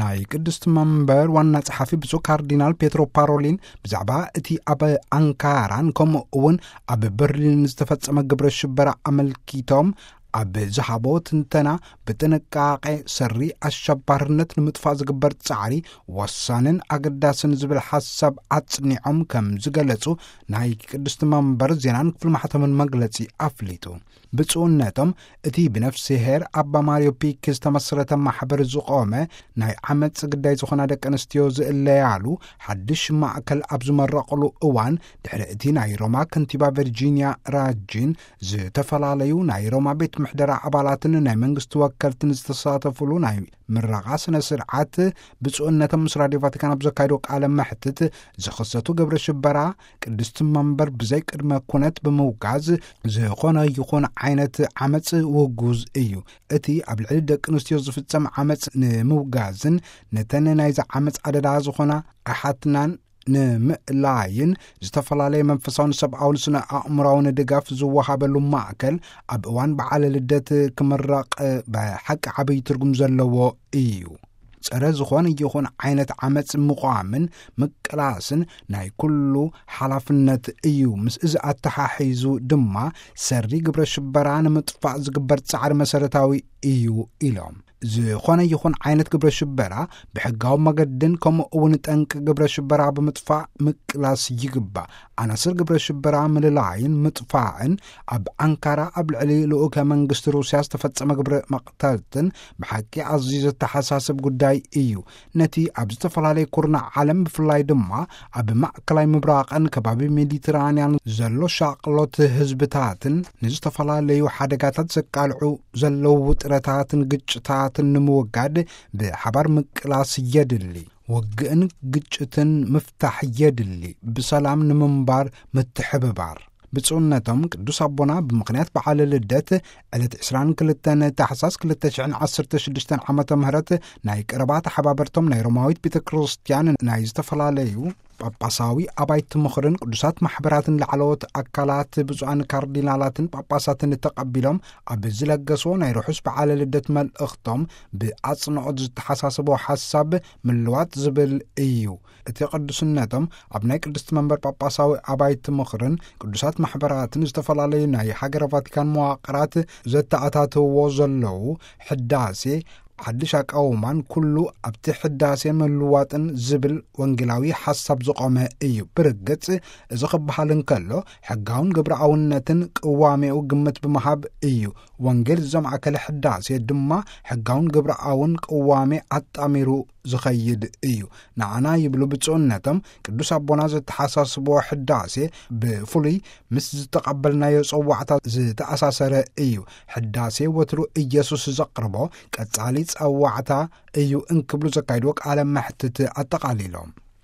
ናይ ቅድስት መንበር ዋና ጸሓፊ ብፁዕ ካርዲናል ፔትሮ ፓሮሊን ብዛዕባ እቲ ኣብ አንካራን ከምኡ እውን ኣብ በርሊን ዝተፈጸመ ግብረ ሽበራ አመልኪቶም ኣብ ዝሃቦ ትንተና ብጥንቃቄ ሰሪ አሸባርነት ንምጥፋእ ዝግበር ጻዕሪ ወሳንን አገዳስን ዝብል ሓሳብ አጽኒዖም ከም ዝገለጹ ናይ ቅድስት መንበር ዜናን ክፍል ማሕተምን መግለጺ አፍሊጡ ብጽኡነቶም እቲ ብነፍሲ ሄር አባ ማሪዮ ፒክ ዝተመስረተ ማሕበር ዝቆመ ናይ ዓመፅ ግዳይ ዝኾና ደቂ ኣንስትዮ ዝእለያሉ ሓድሽ ማእከል ኣብ ዝመረቐሉ እዋን ድሕሪ እቲ ናይ ሮማ ከንቲባ ቨርጂኒያ ራጂን ዝተፈላለዩ ናይ ሮማ ቤት ምሕደራ አባላትን ናይ መንግስቲ ወከልትን ዝተሳተፉሉ ናይ ምረቓ ስነ ስርዓት ብጽኡነቶም ምስ ራድዮ ቫቲካን ኣብ ዘካይዶ ቃለ መሕትት ዝኽሰቱ ገብረ ሽበራ ቅድስት መንበር ብዘይ ቅድመ ኩነት ብምውጋዝ ዝኾነ ይኹን ዓይነት ዓመፅ ውጉዝ እዩ እቲ ኣብ ልዕሊ ደቂ ኣንስትዮ ዝፍጸም ዓመፅ ንምውጋዝን ነተን ናይዚ ዓመፅ ኣደዳ ዝኾና ኣሓትናን ንምእላይን ዝተፈላለየ መንፈሳውን ሰብኣውን ስነ ኣእምሮውን ድጋፍ ዝወሃበሉ ማእከል ኣብ እዋን በዓለ ልደት ክምረቕ ብሓቂ ዓብይ ትርጉም ዘለዎ እዩ ጸረ ዝኾነ ይኹን ዓይነት ዓመፅ ምቋምን ምቅላስን ናይ ኩሉ ሓላፍነት እዩ ምስ እዚ ኣተሓሒዙ ድማ ሰሪ ግብረ ሽበራ ንምጥፋእ ዝግበር ጻዕሪ መሰረታዊ እዩ ኢሎም ዝኾነ ይኹን ዓይነት ግብረ ሽበራ ብሕጋዊ መገድን ከምኡ እውን ጠንቂ ግብረ ሽበራ ብምጥፋእ ምቅላስ ይግባእ ኣናስር ግብረ ሽበራ ምልላይን ምጥፋእን ኣብ አንካራ ኣብ ልዕሊ ልኡከ መንግስቲ ሩስያ ዝተፈጸመ ግብረ መቅተልትን ብሓቂ ኣዝዩ ዘተሓሳስብ ጉዳይ እዩ ነቲ ኣብ ዝተፈላለየ ኩርናዕ ዓለም ብፍላይ ድማ ኣብ ማእከላይ ምብራቕን ከባቢ ሜዲትራንያን ዘሎ ሻቅሎት ህዝብታትን ንዝተፈላለዩ ሓደጋታት ዘቃልዑ ዘለው ውጥረታትን ግጭታት ንምውጋድ ብሓባር ምቅላስ የድሊ ወግእን ግጭትን ምፍታሕ የድሊ ብሰላም ንምንባር ምትሕብባር ብጽኡነቶም ቅዱስ አቦና ብምኽንያት በዓለ ልደት ዕለት 22 ታሕሳስ 2016 ዓመተ ምህረት ናይ ቀረባት ሓባበርቶም ናይ ሮማዊት ቤተ ክርስቲያን ናይ ዝተፈላለዩ ጳጳሳዊ አባይት ምኽርን ቅዱሳት ማሕበራትን ላዕለዎት አካላት ብፁዓን ካርዲናላትን ጳጳሳትን ተቀቢሎም ኣብ ዝለገስዎ ናይ ርሑስ በዓለ ልደት መልእኽቶም ብአጽንዖት ዝተሓሳሰቦ ሓሳብ ምልዋጥ ዝብል እዩ እቲ ቅዱስነቶም ኣብ ናይ ቅድስት መንበር ጳጳሳዊ አባይት ምኽርን ቅዱሳት ማሕበራትን ዝተፈላለዩ ናይ ሃገረ ቫቲካን መዋቅራት ዘተኣታትዎ ዘለው ሕዳሴ ሓድሽ አቃውማን ኩሉ ኣብቲ ሕዳሴ ምልዋጥን ዝብል ወንጌላዊ ሓሳብ ዝቆመ እዩ ብርግጽ እዚ ክበሃል እንከሎ ሕጋውን ግብረአውነትን ቅዋሜኡ ግምት ብምሃብ እዩ ወንጌል ዘማእከለ ሕዳሴ ድማ ሕጋውን ግብረአውን ቅዋሜ አጣሚሩ ዝኸይድ እዩ ንዓና ይብሉ ብጽኡነቶም ቅዱስ አቦና ዝተሓሳስቦ ሕዳሴ ብፍሉይ ምስ ዝተቐበልናዮ ጸዋዕታ ዝተኣሳሰረ እዩ ሕዳሴ ወትሩ ኢየሱስ ዘቕርቦ ቀጻሊ ጸዋዕታ እዩ እንክብሉ ዘካይድዎ ቃለ መሕትት ኣጠቃሊሎም